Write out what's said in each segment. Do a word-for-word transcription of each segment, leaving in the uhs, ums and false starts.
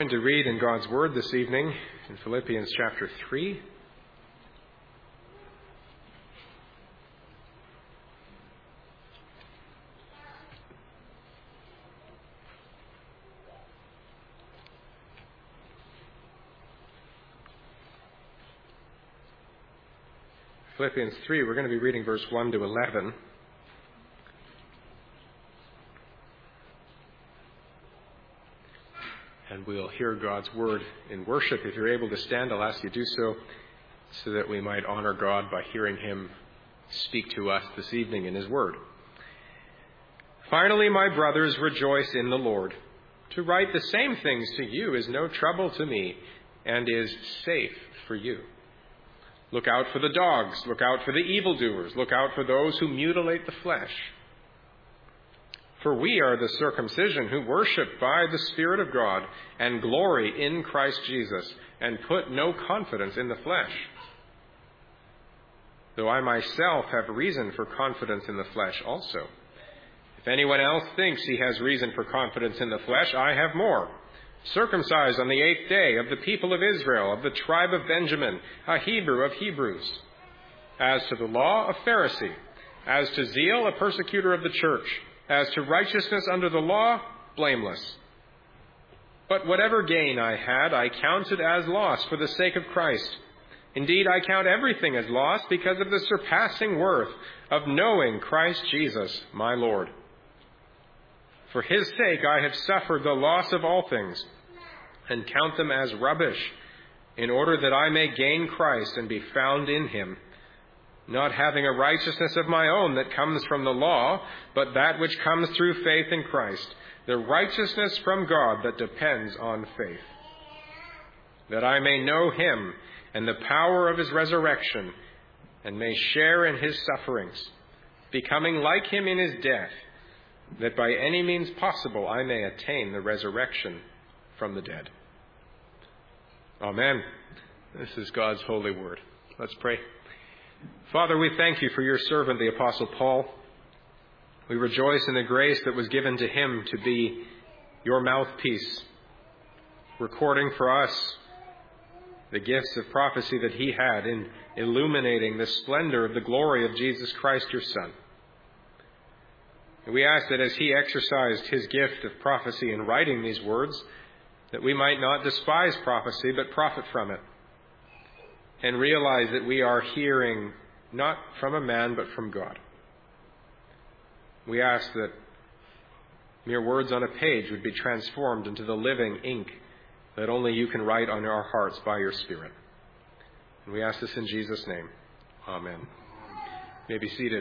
portion to read in God's Word this evening in Philippians chapter three. Philippians three, we're going to be reading verse one to eleven. And we'll hear God's word in worship. If you're able to stand, I'll ask you to do so, so that we might honor God by hearing him speak to us this evening in his word. Finally, my brothers, rejoice in the Lord. To write the same things to you is no trouble to me and is safe for you. Look out for the dogs. Look out for the evildoers. Look out for those who mutilate the flesh. For we are the circumcision who worship by the Spirit of God and glory in Christ Jesus and put no confidence in the flesh. Though I myself have reason for confidence in the flesh also. If anyone else thinks he has reason for confidence in the flesh, I have more. Circumcised on the eighth day, of the people of Israel, of the tribe of Benjamin, a Hebrew of Hebrews. As to the law, a Pharisee. As to zeal, a persecutor of the church. As to righteousness under the law, blameless. But whatever gain I had, I counted as loss for the sake of Christ. Indeed, I count everything as loss because of the surpassing worth of knowing Christ Jesus, my Lord. For his sake I have suffered the loss of all things, and count them as rubbish, in order that I may gain Christ and be found in him, not having a righteousness of my own that comes from the law, but that which comes through faith in Christ, the righteousness from God that depends on faith, that I may know him and the power of his resurrection, and may share in his sufferings, becoming like him in his death, that by any means possible I may attain the resurrection from the dead. Amen. This is God's holy word. Let's pray. Father, we thank you for your servant, the Apostle Paul. We rejoice in the grace that was given to him to be your mouthpiece, recording for us the gifts of prophecy that he had in illuminating the splendor of the glory of Jesus Christ, your Son. And we ask that as he exercised his gift of prophecy in writing these words, that we might not despise prophecy, but profit from it, and realize that we are hearing not from a man, but from God. We ask that mere words on a page would be transformed into the living ink that only you can write on our hearts by your Spirit. And we ask this in Jesus' name. Amen. You may be seated.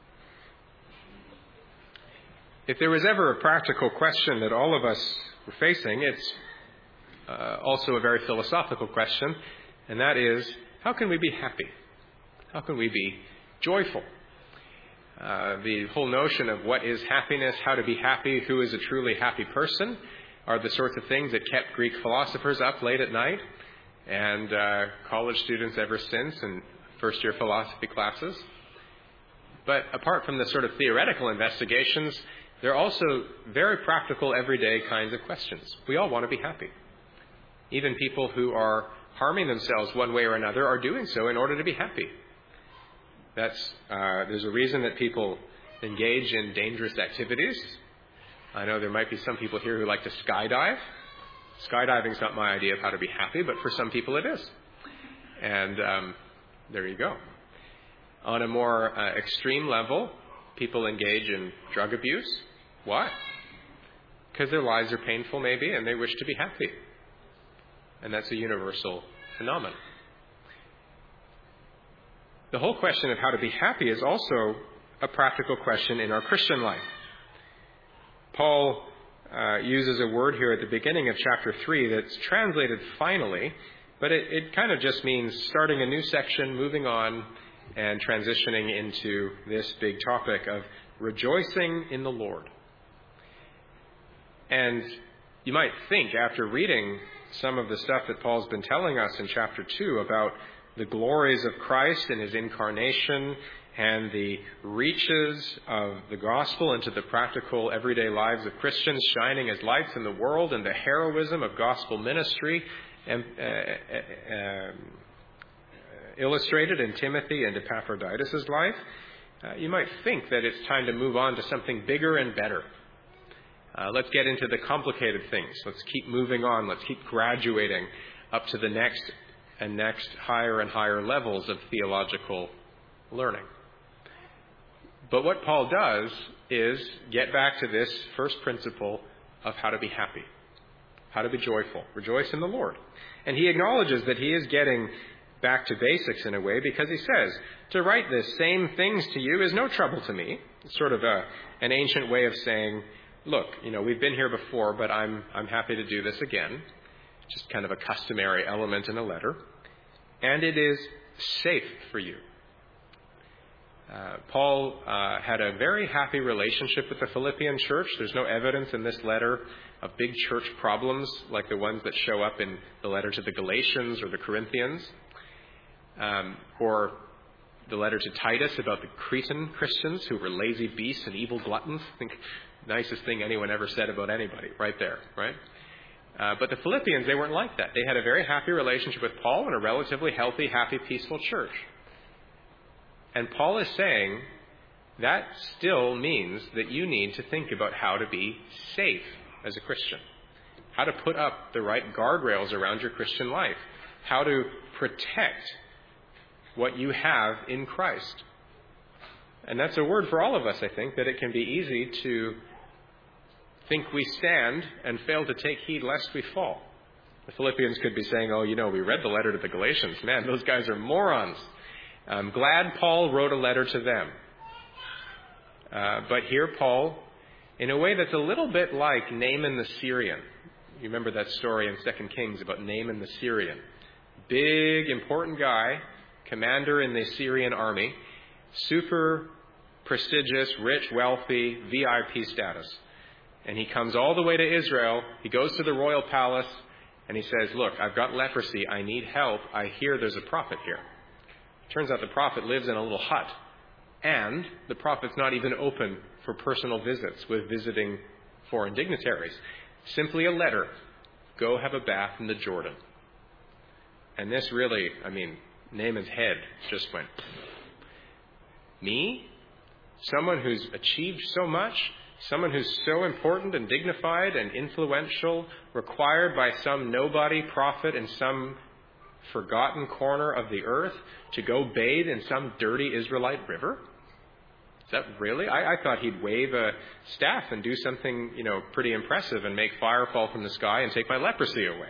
If there was ever a practical question that all of us were facing, it's uh, also a very philosophical question, and that is, how can we be happy? How can we be joyful? Uh, the whole notion of what is happiness, how to be happy, who is a truly happy person, are the sorts of things that kept Greek philosophers up late at night, and uh, college students ever since, in first-year philosophy classes. But apart from the sort of theoretical investigations, there are also very practical, everyday kinds of questions. We all want to be happy. Even people who are harming themselves one way or another are doing so in order to be happy. That's uh, there's a reason that people engage in dangerous activities. I know there might be some people here who like to skydive. Skydiving is not my idea of how to be happy, but for some people it is. And um, there you go. On a more uh, extreme level, people engage in drug abuse. Why? Because their lives are painful, maybe, and they wish to be happy. And that's a universal phenomenon. The whole question of how to be happy is also a practical question in our Christian life. Paul uh, uses a word here at the beginning of chapter three that's translated finally, but it, it kind of just means starting a new section, moving on, and transitioning into this big topic of rejoicing in the Lord. And you might think, after reading some of the stuff that Paul's been telling us in chapter two about the glories of Christ and his incarnation and the reaches of the gospel into the practical everyday lives of Christians shining as lights in the world, and the heroism of gospel ministry and, uh, uh, uh, illustrated in Timothy and Epaphroditus' life, uh, you might think that it's time to move on to something bigger and better. Uh, let's get into the complicated things. Let's keep moving on. Let's keep graduating up to the next and next higher and higher levels of theological learning. But what Paul does is get back to this first principle of how to be happy, how to be joyful. Rejoice in the Lord. And he acknowledges that he is getting back to basics in a way, because he says, to write the same things to you is no trouble to me. It's sort of a, an ancient way of saying, look, you know, we've been here before, but I'm, I'm happy to do this again. Just kind of a customary element in a letter. And it is safe for you. Uh, Paul uh, had a very happy relationship with the Philippian church. There's no evidence in this letter of big church problems like the ones that show up in the letter to the Galatians or the Corinthians, um, or the letter to Titus about the Cretan Christians who were lazy beasts and evil gluttons. I think the nicest thing anyone ever said about anybody, right there, right? Uh, but the Philippians, they weren't like that. They had a very happy relationship with Paul and a relatively healthy, happy, peaceful church. And Paul is saying that still means that you need to think about how to be safe as a Christian, how to put up the right guardrails around your Christian life, how to protect what you have in Christ. And that's a word for all of us, I think, that it can be easy to think we stand and fail to take heed lest we fall. The Philippians could be saying, oh, you know, we read the letter to the Galatians. Man, those guys are morons. I'm glad Paul wrote a letter to them. Uh, but here Paul, in a way that's a little bit like Naaman the Syrian. You remember that story in Second Kings about Naaman the Syrian. Big, important guy, commander in the Syrian army, super prestigious, rich, wealthy, V I P status. And he comes all the way to Israel. He goes to the royal palace and he says, look, I've got leprosy. I need help. I hear there's a prophet here. Turns out the prophet lives in a little hut. And the prophet's not even open for personal visits with visiting foreign dignitaries. Simply a letter. Go have a bath in the Jordan. And this really, I mean, Naaman's head just went, me? Someone who's achieved so much? Someone who's so important and dignified and influential, required by some nobody prophet in some forgotten corner of the earth to go bathe in some dirty Israelite river? Is that really? I, I thought he'd wave a staff and do something, you know, pretty impressive and make fire fall from the sky and take my leprosy away.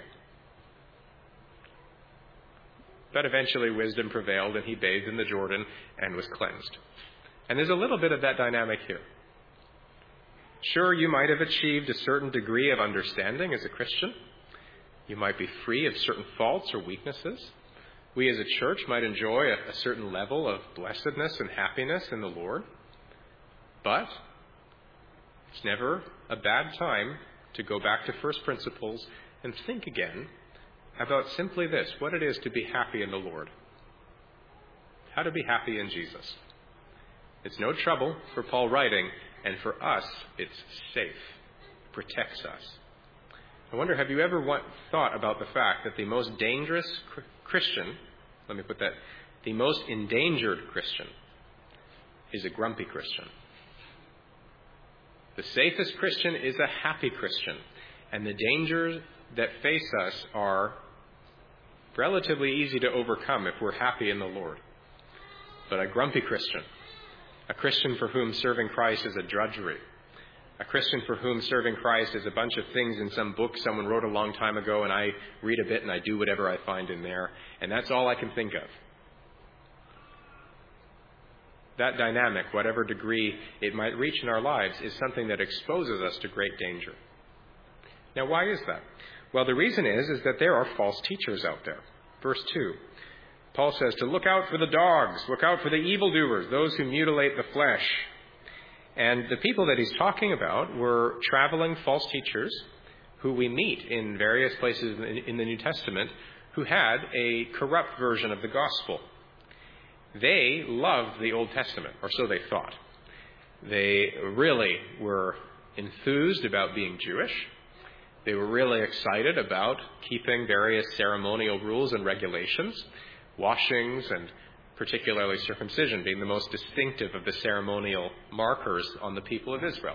But eventually wisdom prevailed and he bathed in the Jordan and was cleansed. And there's a little bit of that dynamic here. Sure, you might have achieved a certain degree of understanding as a Christian. You might be free of certain faults or weaknesses. We as a church might enjoy a, a certain level of blessedness and happiness in the Lord. But it's never a bad time to go back to first principles and think again about simply this, what it is to be happy in the Lord. How to be happy in Jesus. It's no trouble for Paul writing, and for us, it's safe. It protects us. I wonder, have you ever want, thought about the fact that the most dangerous cr- Christian, let me put that, the most endangered Christian is a grumpy Christian. The safest Christian is a happy Christian, and the dangers that face us are relatively easy to overcome if we're happy in the Lord. But a grumpy Christian, a Christian for whom serving Christ is a drudgery, a Christian for whom serving Christ is a bunch of things in some book someone wrote a long time ago and I read a bit and I do whatever I find in there, and that's all I can think of. That dynamic, whatever degree it might reach in our lives, is something that exposes us to great danger. Now, why is that? Well, the reason is, is that there are false teachers out there. Verse two, Paul says to look out for the dogs, look out for the evildoers, those who mutilate the flesh. And the people that he's talking about were traveling false teachers who we meet in various places in the New Testament who had a corrupt version of the gospel. they loved the Old Testament, or so they thought. They really were enthused about being Jewish. They were really excited about keeping various ceremonial rules and regulations, washings and particularly circumcision being the most distinctive of the ceremonial markers on the people of Israel.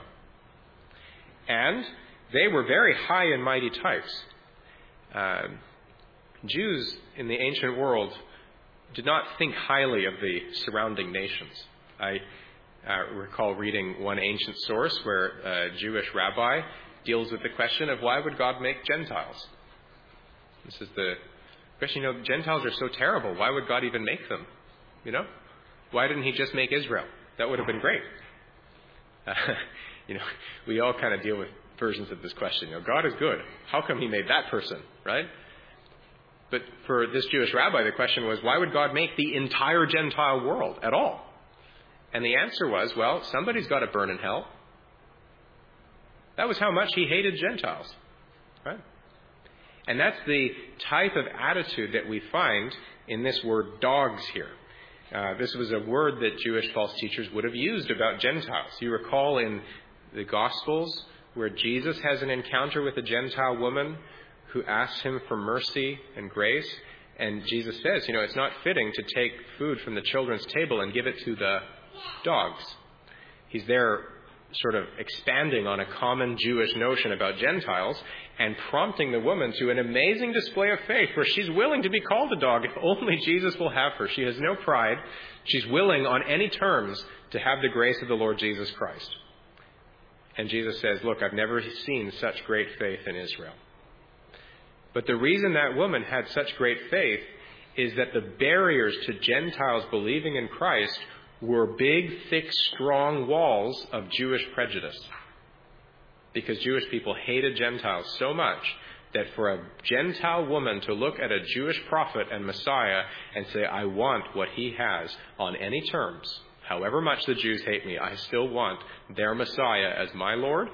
And they were very high and mighty types. Uh, Jews in the ancient world did not think highly of the surrounding nations. I uh, recall reading one ancient source where a Jewish rabbi deals with the question of why would God make Gentiles? This is the question, you know, Gentiles are so terrible. Why would God even make them? You know? Why didn't he just make Israel? That would have been great. Uh, you know, we all kind of deal with versions of this question. You know, God is good. How come he made that person, right? But for this Jewish rabbi, the question was, why would God make the entire Gentile world at all? And the answer was, well, somebody's got to burn in hell. That was how much he hated Gentiles, right? And that's the type of attitude that we find in this word dogs here. Uh, this was a word that Jewish false teachers would have used about Gentiles. You recall in the Gospels where Jesus has an encounter with a Gentile woman who asks him for mercy and grace. And Jesus says, you know, it's not fitting to take food from the children's table and give it to the dogs. He's there sort of expanding on a common Jewish notion about Gentiles and prompting the woman to an amazing display of faith where she's willing to be called a dog if only Jesus will have her. She has no pride. She's willing on any terms to have the grace of the Lord Jesus Christ. And Jesus says, look, I've never seen such great faith in Israel. But the reason that woman had such great faith is that the barriers to Gentiles believing in Christ were big, thick, strong walls of Jewish prejudice. Because Jewish people hated Gentiles so much that for a Gentile woman to look at a Jewish prophet and Messiah and say, I want what he has on any terms, however much the Jews hate me, I still want their Messiah as my Lord,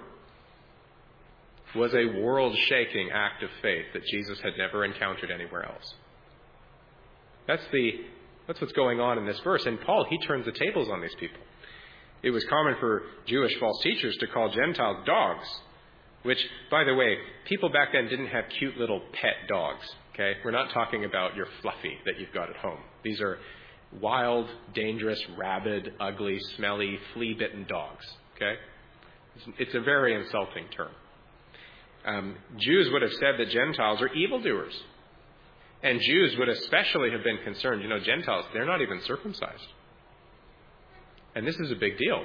was a world-shaking act of faith that Jesus had never encountered anywhere else. That's the That's what's going on in this verse. And Paul, he turns the tables on these people. It was common for Jewish false teachers to call Gentiles dogs, which, by the way, people back then didn't have cute little pet dogs, okay? We're not talking about your fluffy that you've got at home. These are wild, dangerous, rabid, ugly, smelly, flea-bitten dogs, okay? It's a very insulting term. Um, Jews would have said that Gentiles are evildoers. And Jews would especially have been concerned, you know, Gentiles, they're not even circumcised. And this is a big deal.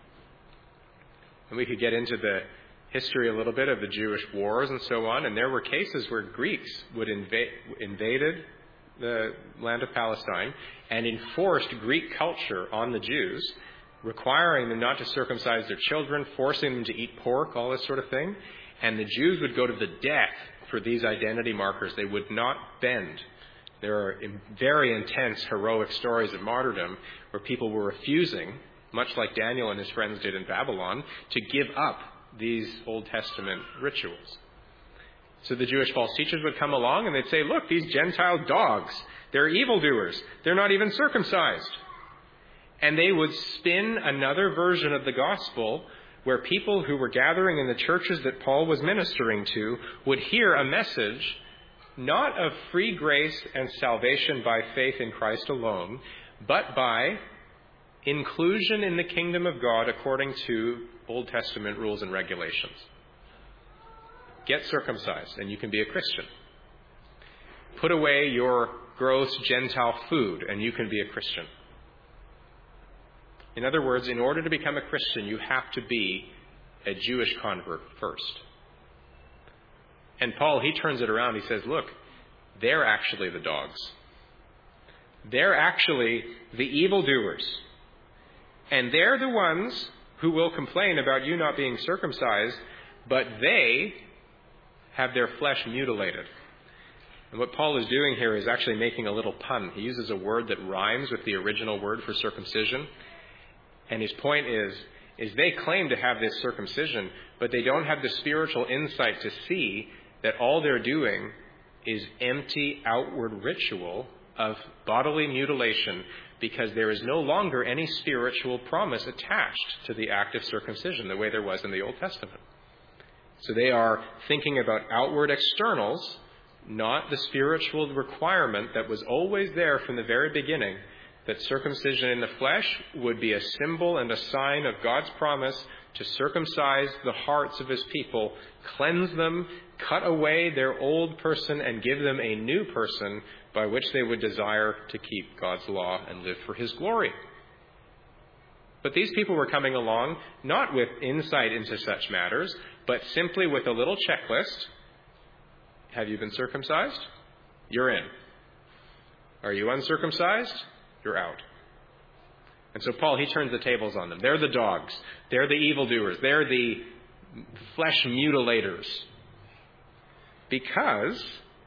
And we could get into the history a little bit of the Jewish wars and so on, and there were cases where Greeks would invade invaded the land of Palestine and enforced Greek culture on the Jews, requiring them not to circumcise their children, forcing them to eat pork, all this sort of thing. And the Jews would go to the death for these identity markers. They would not bend. There are very intense, heroic stories of martyrdom where people were refusing, much like Daniel and his friends did in Babylon, to give up these Old Testament rituals. So the Jewish false teachers would come along and they'd say, look, these Gentile dogs, they're evildoers. They're not even circumcised. And they would spin another version of the gospel where people who were gathering in the churches that Paul was ministering to would hear a message not of free grace and salvation by faith in Christ alone, but by inclusion in the kingdom of God according to Old Testament rules and regulations. Get circumcised and you can be a Christian. Put away your gross Gentile food and you can be a Christian. In other words, in order to become a Christian, you have to be a Jewish convert first. And Paul, he turns it around. He says, look, they're actually the dogs. They're actually the evildoers. And they're the ones who will complain about you not being circumcised, but they have their flesh mutilated. And what Paul is doing here is actually making a little pun. He uses a word that rhymes with the original word for circumcision. And his point is, is they claim to have this circumcision, but they don't have the spiritual insight to see that all they're doing is empty outward ritual of bodily mutilation because there is no longer any spiritual promise attached to the act of circumcision the way there was in the Old Testament. So they are thinking about outward externals, not the spiritual requirement that was always there from the very beginning, that circumcision in the flesh would be a symbol and a sign of God's promise to circumcise the hearts of his people, cleanse them, cut away their old person, and give them a new person by which they would desire to keep God's law and live for his glory. But these people were coming along not with insight into such matters, but simply with a little checklist. Have you been circumcised? You're in. Are you uncircumcised? You're out. And so Paul, he turns the tables on them. They're the dogs. They're the evildoers. They're the flesh mutilators. Because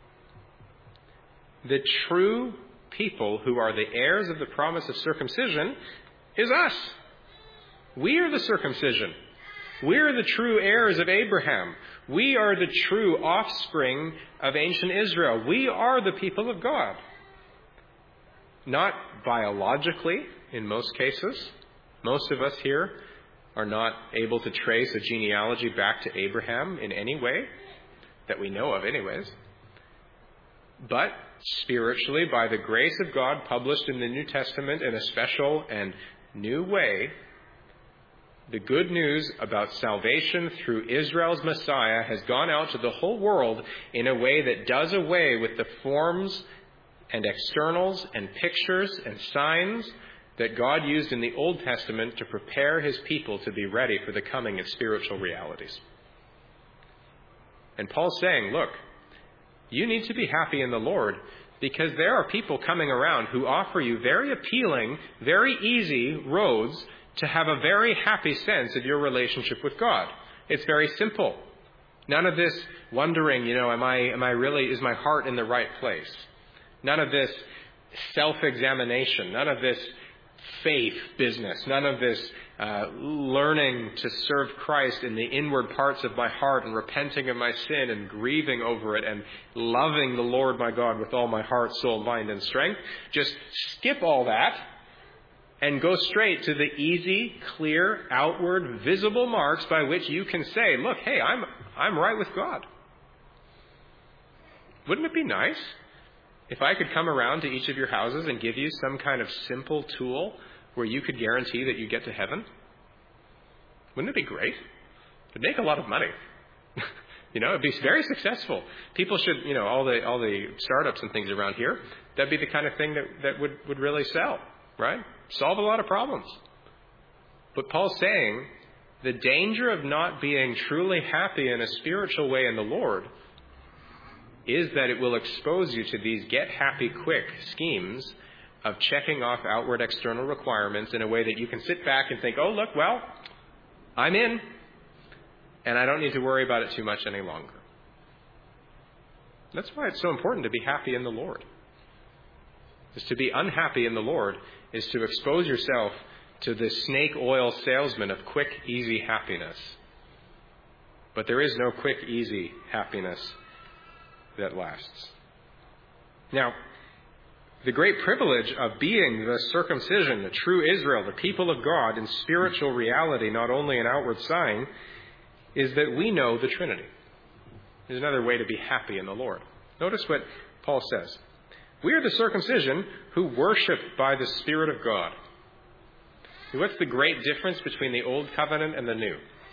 the true people who are the heirs of the promise of circumcision is us. We are the circumcision. We are the true heirs of Abraham. We are the true offspring of ancient Israel. We are the people of God. Not biologically, in most cases. Most of us here are not able to trace a genealogy back to Abraham in any way, that we know of anyways. But spiritually, by the grace of God published in the New Testament in a special and new way, the good news about salvation through Israel's Messiah has gone out to the whole world in a way that does away with the forms and externals and pictures and signs that God used in the Old Testament to prepare his people to be ready for the coming of spiritual realities. And Paul's saying, look, you need to be happy in the Lord because there are people coming around who offer you very appealing, very easy roads to have a very happy sense of your relationship with God. It's very simple. None of this wondering, you know, am I, am I really, is my heart in the right place? None of this self-examination. None of this faith business. None of this uh, learning to serve Christ in the inward parts of my heart and repenting of my sin and grieving over it and loving the Lord my God with all my heart, soul, mind, and strength. Just skip all that and go straight to the easy, clear, outward, visible marks by which you can say, look, hey, I'm I'm right with God. Wouldn't it be nice if I could come around to each of your houses and give you some kind of simple tool where you could guarantee that you get to heaven? Wouldn't it be great? It'd make a lot of money. You know, it'd be very successful. People should, you know, all the all the startups and things around here, that'd be the kind of thing that, that would, would really sell, right? Solve a lot of problems. But Paul's saying the danger of not being truly happy in a spiritual way in the Lord is that it will expose you to these get-happy-quick schemes of checking off outward external requirements in a way that you can sit back and think, oh, look, well, I'm in, and I don't need to worry about it too much any longer. That's why it's so important to be happy in the Lord. Is to be unhappy in the Lord is to expose yourself to the snake oil salesman of quick, easy happiness. But there is no quick, easy happiness that lasts. Now, the great privilege of being the circumcision, the true Israel, the people of God in spiritual reality, not only an outward sign, is that we know the Trinity. There's another way to be happy in the Lord. Notice what Paul says. We are the circumcision who worship by the Spirit of God. What's the great difference between the Old Covenant and the New?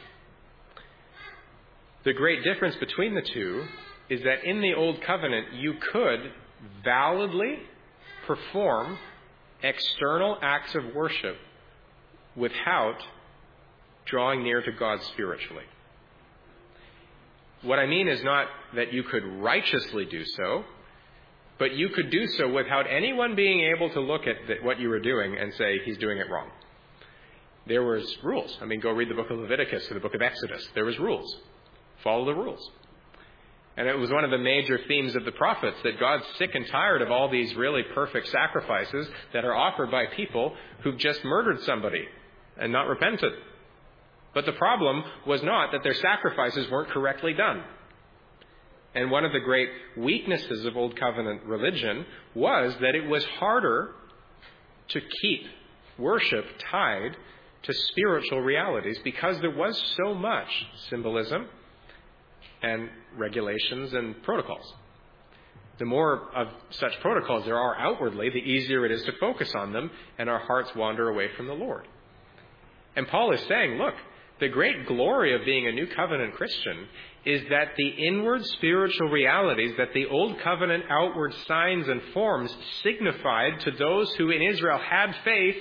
The great difference between the two is that in the Old Covenant, you could validly perform external acts of worship without drawing near to God spiritually. What I mean is not that you could righteously do so, but you could do so without anyone being able to look at the, what you were doing and say, he's doing it wrong. There was rules. I mean, go read the book of Leviticus or the book of Exodus. There was rules. Follow the rules. And it was one of the major themes of the prophets that God's sick and tired of all these really perfect sacrifices that are offered by people who've just murdered somebody and not repented. But the problem was not that their sacrifices weren't correctly done. And one of the great weaknesses of Old Covenant religion was that it was harder to keep worship tied to spiritual realities because there was so much symbolism and regulations and protocols. The more of such protocols there are outwardly, the easier it is to focus on them, and our hearts wander away from the Lord. And Paul is saying, look, the great glory of being a New Covenant Christian is that the inward spiritual realities that the Old Covenant outward signs and forms signified to those who in Israel had faith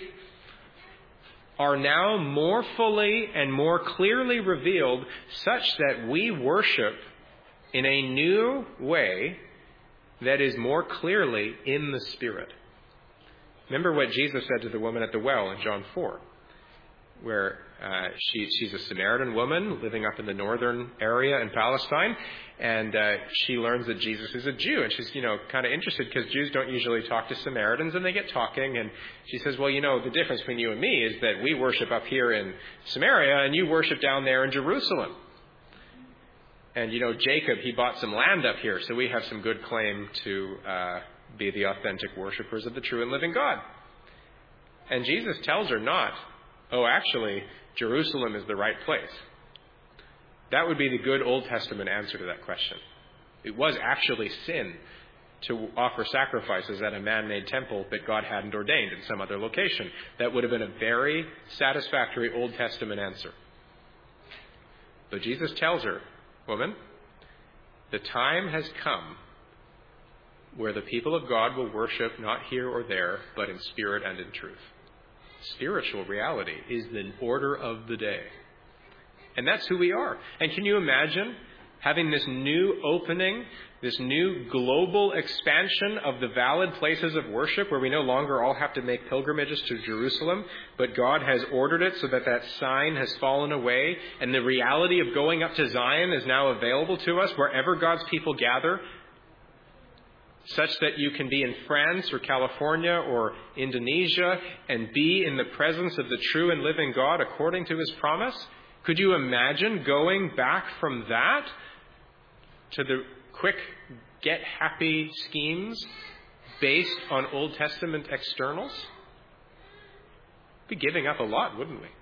are now more fully and more clearly revealed, such that we worship in a new way that is more clearly in the Spirit. Remember what Jesus said to the woman at the well in John four, where uh, she, she's a Samaritan woman living up in the northern area in Palestine, and uh, she learns that Jesus is a Jew, and she's, you know, kind of interested because Jews don't usually talk to Samaritans, and they get talking, and she says, well, you know, the difference between you and me is that we worship up here in Samaria, and you worship down there in Jerusalem. And, you know, Jacob, he bought some land up here, so we have some good claim to uh, be the authentic worshipers of the true and living God. And Jesus tells her not, oh, actually, Jerusalem is the right place. That would be the good Old Testament answer to that question. It was actually sin to offer sacrifices at a man-made temple that God hadn't ordained in some other location. That would have been a very satisfactory Old Testament answer. But Jesus tells her, woman, the time has come where the people of God will worship not here or there, but in spirit and in truth. Spiritual reality is the order of the day. And that's who we are. And can you imagine having this new opening, this new global expansion of the valid places of worship where we no longer all have to make pilgrimages to Jerusalem, but God has ordered it so that that sign has fallen away, and the reality of going up to Zion is now available to us wherever God's people gather, such that you can be in France or California or Indonesia and be in the presence of the true and living God according to His promise? Could you imagine going back from that to the quick get-happy schemes based on Old Testament externals? We'd be giving up a lot, wouldn't we?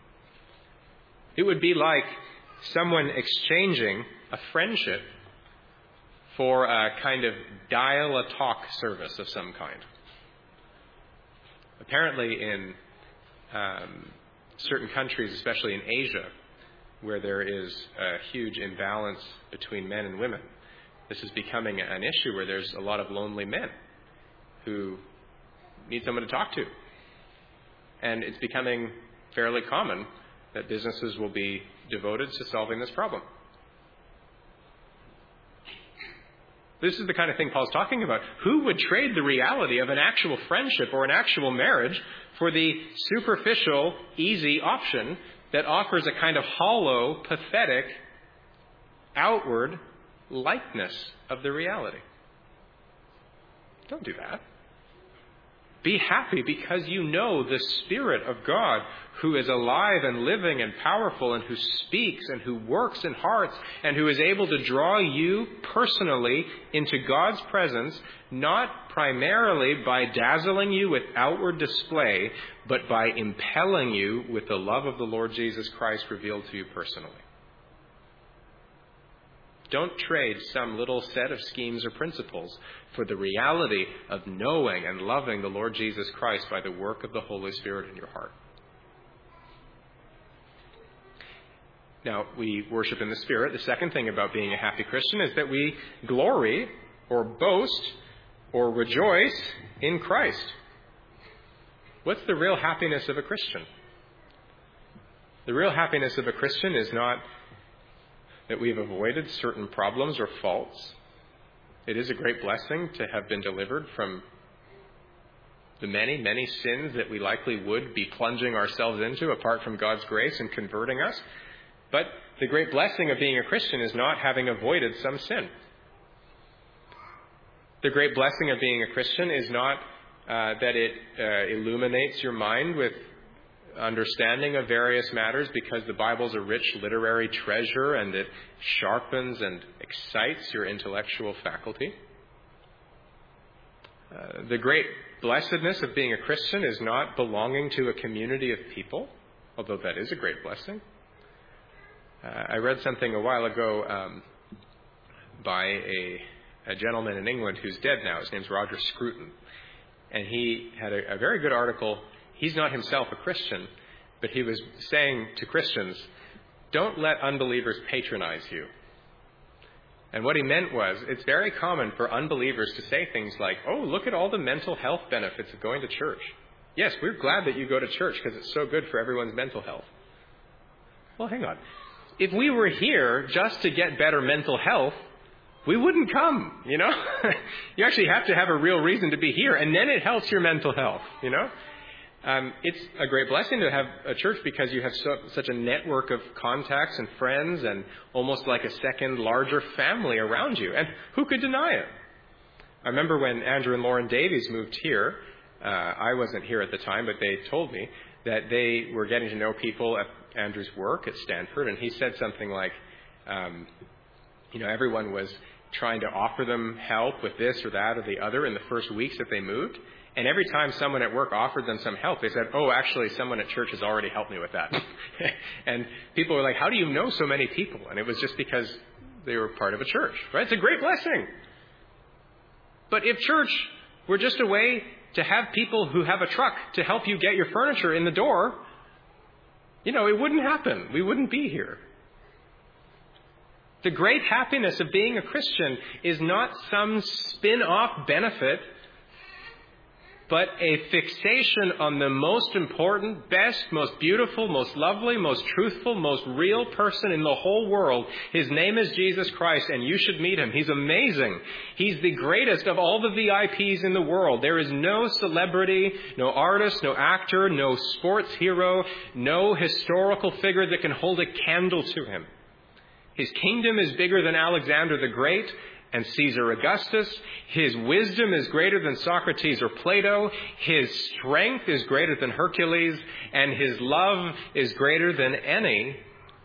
It would be like someone exchanging a friendship for a kind of dial-a-talk service of some kind. Apparently in um, certain countries, especially in Asia, where there is a huge imbalance between men and women, this is becoming an issue where there's a lot of lonely men who need someone to talk to. And it's becoming fairly common that businesses will be devoted to solving this problem. This is the kind of thing Paul's talking about. Who would trade the reality of an actual friendship or an actual marriage for the superficial, easy option that offers a kind of hollow, pathetic, outward likeness of the reality? Don't do that. Be happy because you know the Spirit of God, who is alive and living and powerful, and who speaks and who works in hearts, and who is able to draw you personally into God's presence, not primarily by dazzling you with outward display, but by impelling you with the love of the Lord Jesus Christ revealed to you personally. Don't trade some little set of schemes or principles for the reality of knowing and loving the Lord Jesus Christ by the work of the Holy Spirit in your heart. Now, we worship in the Spirit. The second thing about being a happy Christian is that we glory or boast or rejoice in Christ. What's the real happiness of a Christian? The real happiness of a Christian is not that we've avoided certain problems or faults. It is a great blessing to have been delivered from the many, many sins that we likely would be plunging ourselves into apart from God's grace in converting us. But the great blessing of being a Christian is not having avoided some sin. The great blessing of being a Christian is not uh, that it uh, illuminates your mind with understanding of various matters because the Bible's a rich literary treasure and it sharpens and excites your intellectual faculty. Uh, the great blessedness of being a Christian is not belonging to a community of people, although that is a great blessing. Uh, I read something a while ago um, by a, a gentleman in England who's dead now. His name's Roger Scruton. And he had a, a very good article. He's not himself a Christian, but he was saying to Christians, don't let unbelievers patronize you. And what he meant was, it's very common for unbelievers to say things like, oh, look at all the mental health benefits of going to church. Yes, we're glad that you go to church because it's so good for everyone's mental health. Well, hang on. If we were here just to get better mental health, we wouldn't come, you know? You actually have to have a real reason to be here, and then it helps your mental health, you know? Um, it's a great blessing to have a church because you have so, such a network of contacts and friends and almost like a second larger family around you. And who could deny it? I remember when Andrew and Lauren Davies moved here, uh, I wasn't here at the time, but they told me that they were getting to know people at Andrew's work at Stanford, and he said something like, um, you know, everyone was trying to offer them help with this or that or the other in the first weeks that they moved. And every time someone at work offered them some help, they said, oh, actually, someone at church has already helped me with that. And people were like, how do you know so many people? And it was just because they were part of a church, right? It's a great blessing. But if church were just a way to have people who have a truck to help you get your furniture in the door, you know, it wouldn't happen. We wouldn't be here. The great happiness of being a Christian is not some spin-off benefit, but a fixation on the most important, best, most beautiful, most lovely, most truthful, most real person in the whole world. His name is Jesus Christ, and you should meet him. He's amazing. He's the greatest of all the V I Ps in the world. There is no celebrity, no artist, no actor, no sports hero, no historical figure that can hold a candle to him. His kingdom is bigger than Alexander the Great and Caesar Augustus. His wisdom is greater than Socrates or Plato. His strength is greater than Hercules. And his love is greater than any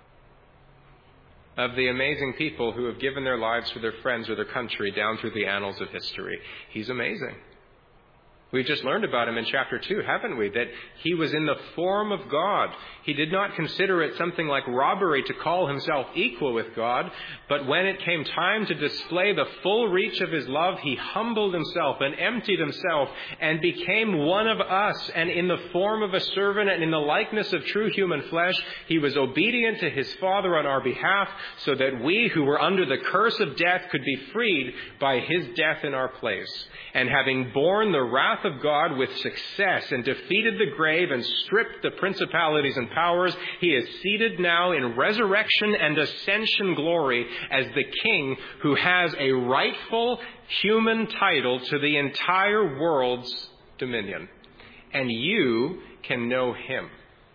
of the amazing people who have given their lives for their friends or their country down through the annals of history. He's amazing. We've just learned about him in chapter two, haven't we? That he was in the form of God. He did not consider it something like robbery to call himself equal with God, but when it came time to display the full reach of his love, he humbled himself and emptied himself and became one of us. And in the form of a servant and in the likeness of true human flesh, he was obedient to his Father on our behalf so that we who were under the curse of death could be freed by his death in our place. And having borne the wrath of God with success and defeated the grave and stripped the principalities and powers, he is seated now in resurrection and ascension glory as the King who has a rightful human title to the entire world's dominion. And you can know him.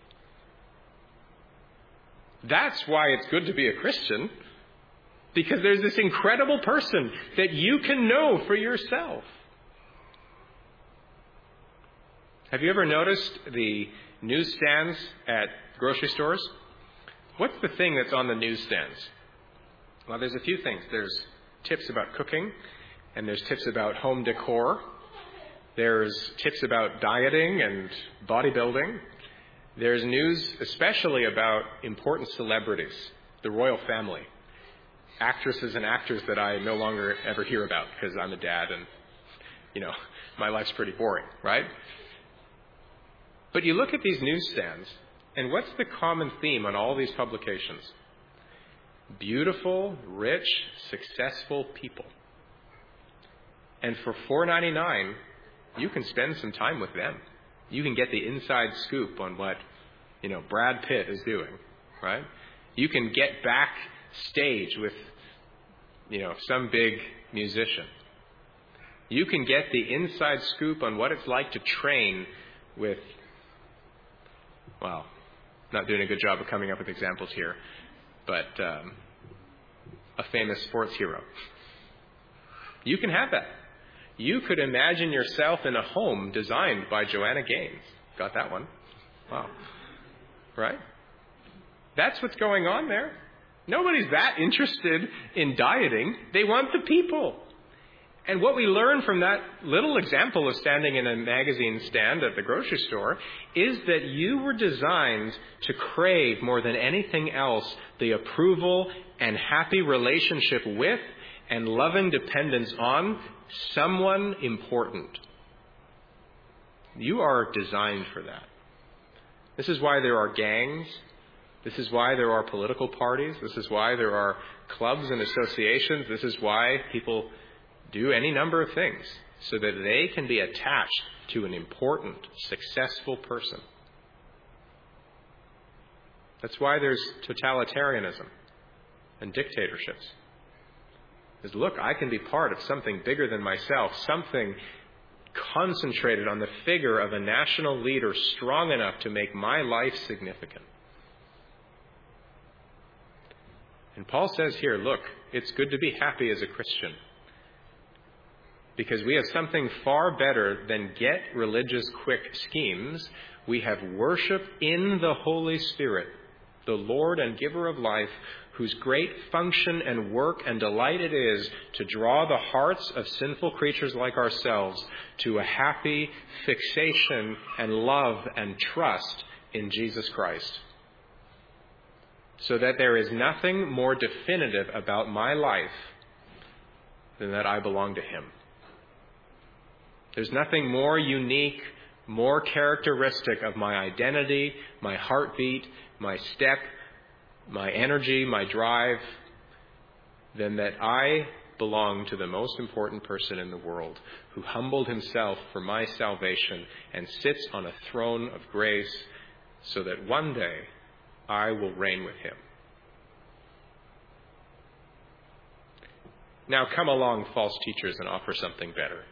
That's why it's good to be a Christian, because there's this incredible person that you can know for yourself. Have you ever noticed the newsstands at grocery stores? What's the thing that's on the newsstands? Well, there's a few things. There's tips about cooking, and there's tips about home decor. There's tips about dieting and bodybuilding. There's news especially about important celebrities, the royal family, actresses and actors that I no longer ever hear about because I'm a dad and, you know, my life's pretty boring, right? But you look at these newsstands, and what's the common theme on all these publications? Beautiful, rich, successful people. And for four dollars and ninety-nine cents, you can spend some time with them. You can get the inside scoop on what, you know, Brad Pitt is doing, right? You can get backstage with, you know, some big musician. You can get the inside scoop on what it's like to train with, well, not doing a good job of coming up with examples here, but um, a famous sports hero. You can have that. You could imagine yourself in a home designed by Joanna Gaines. Got that one? Wow. Right? That's what's going on there. Nobody's that interested in dieting. They want the people. And what we learn from that little example of standing in a magazine stand at the grocery store is that you were designed to crave more than anything else the approval and happy relationship with and loving dependence on someone important. You are designed for that. This is why there are gangs. This is why there are political parties. This is why there are clubs and associations. This is why people do any number of things, so that they can be attached to an important, successful person. That's why there's totalitarianism and dictatorships. Is look, I can be part of something bigger than myself, something concentrated on the figure of a national leader strong enough to make my life significant. And Paul says here, look, it's good to be happy as a Christian, because we have something far better than get religious quick schemes. We have worship in the Holy Spirit, the Lord and giver of life, whose great function and work and delight it is to draw the hearts of sinful creatures like ourselves to a happy fixation and love and trust in Jesus Christ. So that there is nothing more definitive about my life than that I belong to Him. There's nothing more unique, more characteristic of my identity, my heartbeat, my step, my energy, my drive, than that I belong to the most important person in the world, who humbled Himself for my salvation and sits on a throne of grace, so that one day I will reign with Him. Now come along, false teachers, and offer something better.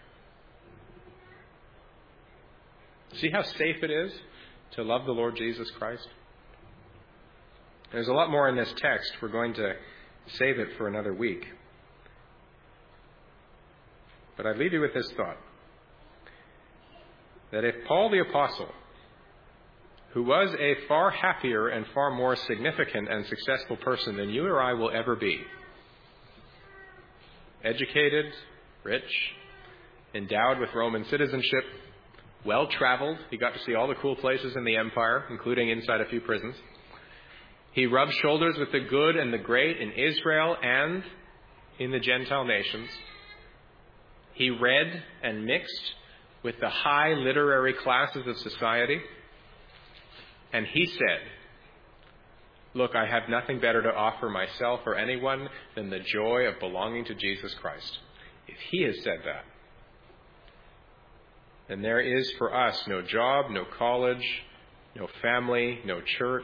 See how safe it is to love the Lord Jesus Christ? There's a lot more in this text. We're going to save it for another week. But I leave you with this thought, that if Paul the Apostle, who was a far happier and far more significant and successful person than you or I will ever be, educated, rich, endowed with Roman citizenship, well-traveled, he got to see all the cool places in the empire, including inside a few prisons. He rubbed shoulders with the good and the great in Israel and in the Gentile nations. He read and mixed with the high literary classes of society. And he said, look, I have nothing better to offer myself or anyone than the joy of belonging to Jesus Christ. If he has said that, then there is for us no job, no college, no family, no church,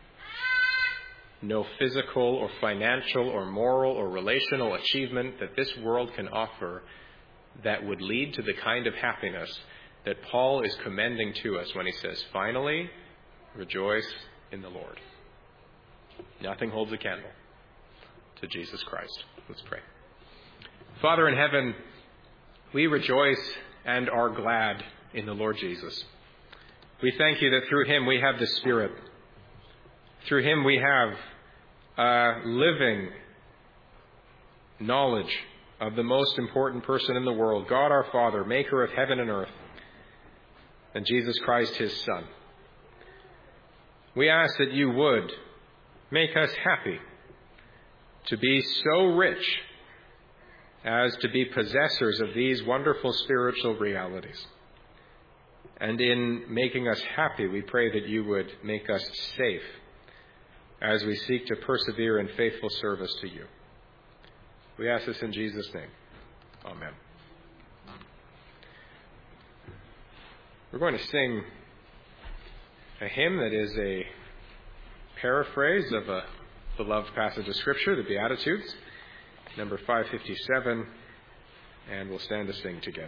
no physical or financial or moral or relational achievement that this world can offer that would lead to the kind of happiness that Paul is commending to us when he says, finally, rejoice in the Lord. Nothing holds a candle to Jesus Christ. Let's pray. Father in heaven, we rejoice and are glad in the Lord Jesus. We thank you that through him we have the Spirit. Through him we have a living knowledge of the most important person in the world, God our Father, maker of heaven and earth, and Jesus Christ, his Son. We ask that you would make us happy to be so rich as to be possessors of these wonderful spiritual realities. And in making us happy, we pray that you would make us safe as we seek to persevere in faithful service to you. We ask this in Jesus' name. Amen. We're going to sing a hymn that is a paraphrase of a beloved passage of Scripture, the Beatitudes, number five fifty-seven, and we'll stand to sing together.